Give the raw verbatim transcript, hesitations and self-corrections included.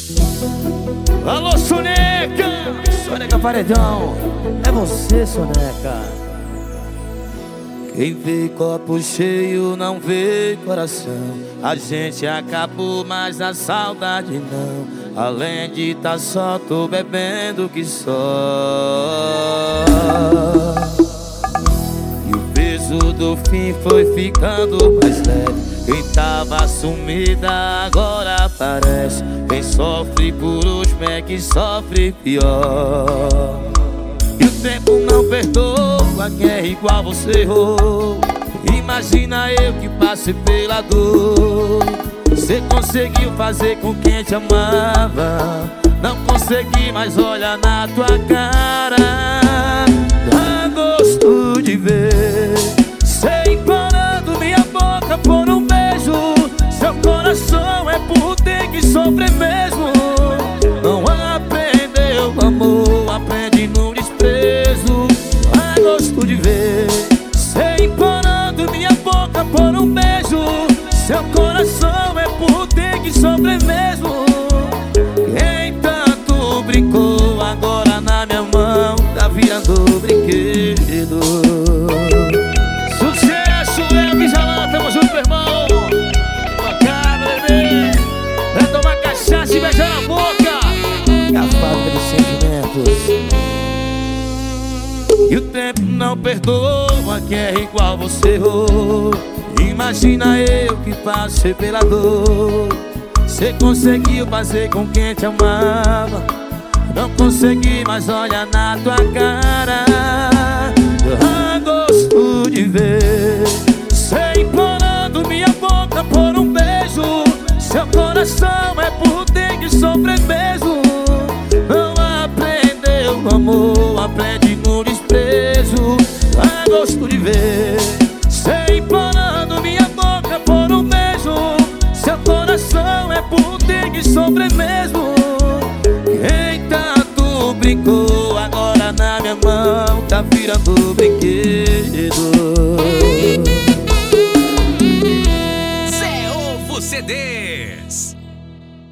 Alô, Soneca! Soneca Paredão, é você, Soneca. Quem vê copo cheio não vê coração. A gente acabou, mas a saudade não. Além de tá só, tô bebendo que só. E o peso do fim foi ficando mais leve. Quem tava sumida agora aparece. Quem sofre por último é que sofre pior. E o tempo não perdoa quem é igual você errou. Imagina eu que passei pela dor. Você conseguiu fazer com quem te amava. Não consegui, mas olha na tua cara. Dá gosto de ver cê implorando minha boca por um beijo. Seu coração é por ter que sofrer mesmo. Não aprendeu amor, aprende no desprezo. Dá gosto de ver cê implorando minha boca por um beijo. Seu coração é por ter que sofrer mesmo. Quem tanto brincou agora na minha mão tá virando brinquedo. Sucesso, Elvis Jalan, tamo junto, meu irmão. Bacana, bebê. Vai tomar cachaça e beijar na boca. É a fábrica dos sentimentos. E o tempo não perdoa quem é igual você errou. Imagina eu que passei pela dor. Cê conseguiu fazer com quem te amava. Não consegui, mas olha na tua cara. Dá gosto de ver cê implorando minha boca por um beijo. Seu coração é por ter que sofrer mesmo. Não aprendeu amor, aprende no desprezo. Dá gosto de ver cê implorando minha boca por um beijo. Seu coração é por ter que sofrer mesmo. Quem tanto brincou agora na minha mão tá virando brinquedo. Zé Ovo C D.